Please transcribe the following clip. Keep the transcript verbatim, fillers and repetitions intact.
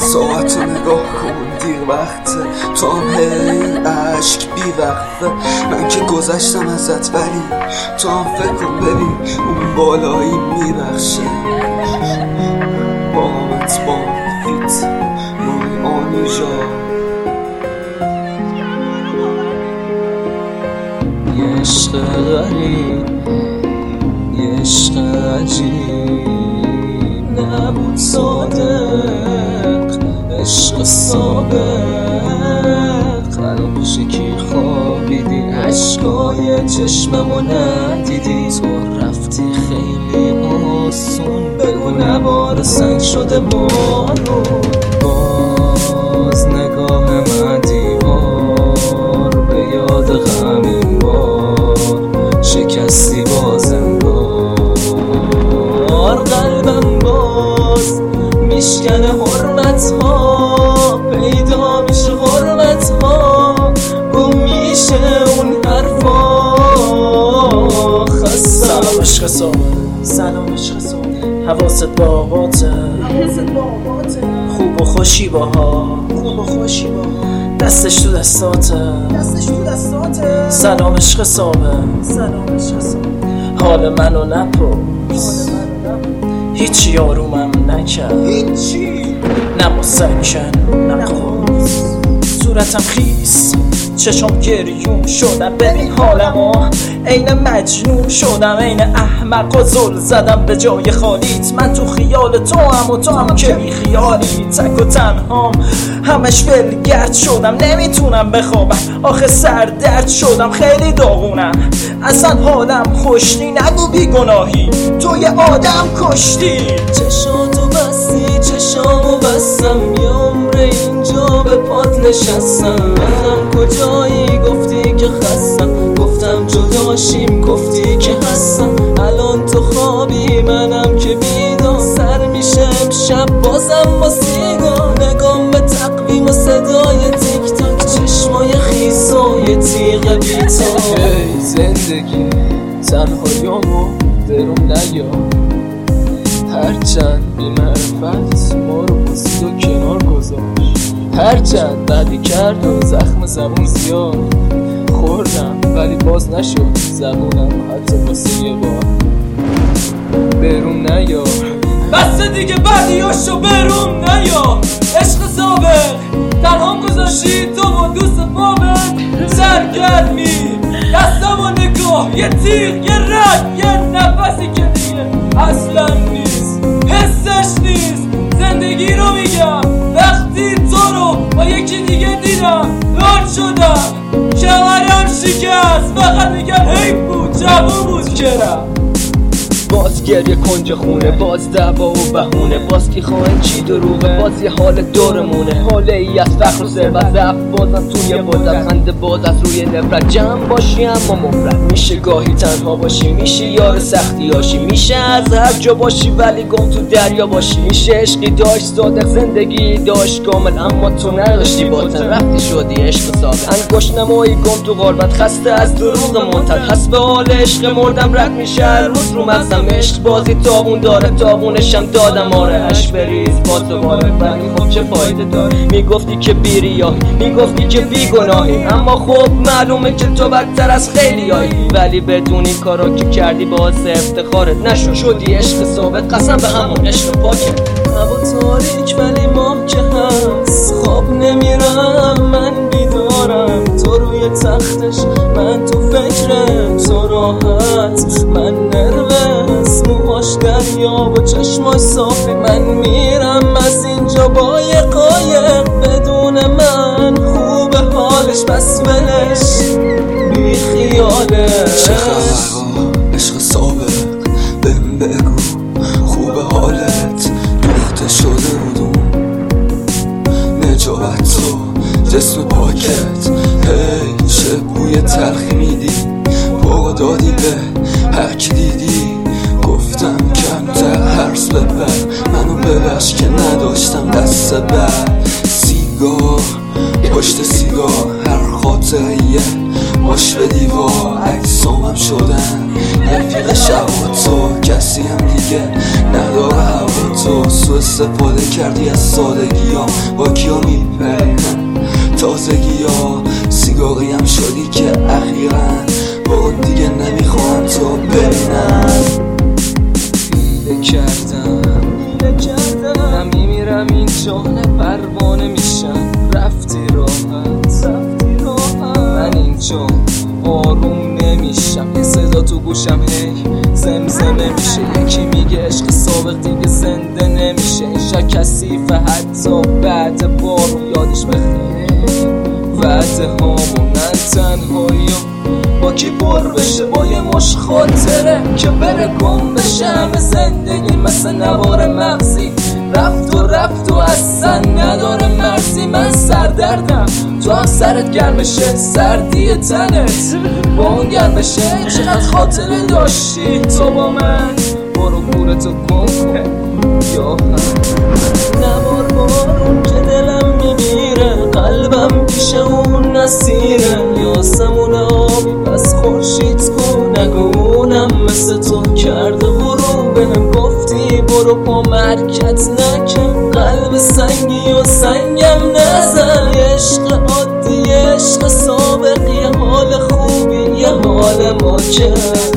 ساعت نگاه کن دیر وقته، تو هم هی عشق بی وقفه. من که گذشتم ازت ولی تو هم فکر کن ببین اون بالایی میبخشه. بامت با فیت روی آنیجا یه عشق غریب، یه عشق عجیب نبود صادق، عشق سابق. الان پیش کی خوابیدی، عشقای چشممو ندیدی. تو رفتی خیلی آسون، بگو نبار سنگ شده بارون. باز نگاه من دیوار به یاد غمین بار، شکستی بازم بار. قلبم باز میشکنه حرمت ها، پیدا میشه حرمت ها، گم میشه اون حرفا. خستم. سلام عشق صابر، سلام عشق صابر، حواست با آقاته، حواست با آقاته. خوب و خوشی باها، خوب و خوشی باها. دستش تو دستاته، دستش تو دستاته. سلام عشق صابر، سلام عشق صابر. حال منو نپرس، هیچی آرومم نکرد، هیچی نمو سکن نقاس. صورتم خیس، چشم گریون شدم، ببین حالمو عین مجنون شدم، عین احمق و زل زدم به جای خالیت. من تو خیال تو هم و تو هم که بی خیالی، تک و تنهام همش ولگرد شدم، نمیتونم بخوابم آخه سردرد شدم، خیلی داغونم اصلا حالم خوشنی. نگو بی گناهی تو یه آدم کشتی. چشاتو بستی چشامو بستم، یه عمر اینجا به پات نشستم. منم کجایی گفتی که خستم، گفتم جداشیم گفتی که هستم. الان تو خوابی منم که بیدار، سر میشه امشب بازم با سیگار. نگام به تقویم و صدای تیک تاک، چشمای خیسای تیغ بیتار. ای زندگی تنهاییامو درم نیا، هرچند بی معرفت ما رو بست و کنار گذاشت. هرچند بدی کرد و زخم زبون زیاد خوردم، ولی باز نشد زبونم حتی واسه یه بار. برون نیا، بسته دیگه بدیاشو برون نیا. عشق سابق تنهام گذاشتی تو با دوست بابت. سرگرمی دستم و نگاه، یه تیغ یه رد یه نفسی که دیگه اصلا نیست، حسش نیست. زندگی رو میگم وقتی تو رو با یکی دیگه دیدم ران شدم، کمرم شکست، فقط میگم حیف بود جوون بود کرم. باز گریه کنج خونه، باز دعوا و بهونه، باز کی خواهن چی دروغه، باز یه حال دورمونه. حاله ای از فخر و ثروت ضعف بازم توی بازم خنده، باز از روی نفرت جمع باشی اما مفرد. میشه گاهی تنها باشی، میشه یار سختی هاشی، میشه از هر جا باشی ولی گم تو دریا باشی. میشه عشقی داشت صادق، زندگی داشت کامل، اما تو نداشتی باطن، رفتی شدی عشق سابق. انگشت نمایی گم تو غربت، خسته از دروغ منتد، حسب حال عشق مردم رد میشه هر روز رو مغزم. عشق بازی تابون داره، تابونشم دادم آره. عشق بریز با تو باره، ولی خب چه فایده داره. میگفتی که بی ریاهی، میگفتی که بی گناهی، اما خب معلومه که تو بدتر از خیلی هایی. ولی بدون این کارا که کردی باعث افتخارت نشد، شدی عشق ثابت، قسم به همون عشق پاکه. هوا تاریک ولی ماه که هست، خواب نمیرم من بیدارم. تو روی تختش من تو فکر تو راحت، من نروس موهاش دریا و چشماش صافی. من میرم از اینجا با یه قایق، بدون من خوب حالش بس ولش بی خیالش. چه خبر عشق سابق بهم بگو، خوب حالت دوخته شده بودم، نجابت تو جسم پاکت. هی چه بوی تلخی میدی، بابا دادی به هر کی دیدی. گفتم کمتر حرس ببر، منو ببخش که نداشتم دست بر. سیگار پشت سیگار، هر خاطریه باش به دیوار. عکسامم شدن رفیق شب تو، کسی هم دیگه نداره هوا تو. تو سو استفاده کردی از سادگیام، با کیا میپری تازگی ها سیگاری هم شدی که اخیراً با دیگه نمیخوام تو ببینم. دیده کردم من میمیرم اینجا نه پروانه میشم، رفتی راحت من اینجا آروم نمیشم، یه صدا تو گوشم هی زمزمه میشه، یکی میگه عشق سابق دیگه زنده نمیشه، این شب کثیفه حتی بعد بارون یادش بخیره وعده هامونن تنهاییم با کی پر بشه با یه مش خاطره که بره گم بشه، همه زندگی مثل نوار مغزی رفت و رفت و اصلا نداره مرزی. من سردردم تو هم سرت گرمشه، سردی تنت با اون گرمشه، چقدر خاطره داشتی تو با من، برو گورتو گم کن یا هم نبار بارون که دلم میمیره، قلبم پیش اون نسیره، یاسمون آبی پس خورشید کن، نگونم مثل تو کرده غروبم، گفتی برو پا مرکت نکن، قلب سنگی و سنگم نزن، عشق عادی عشق سابق، یه حال خوبی یه حال ما که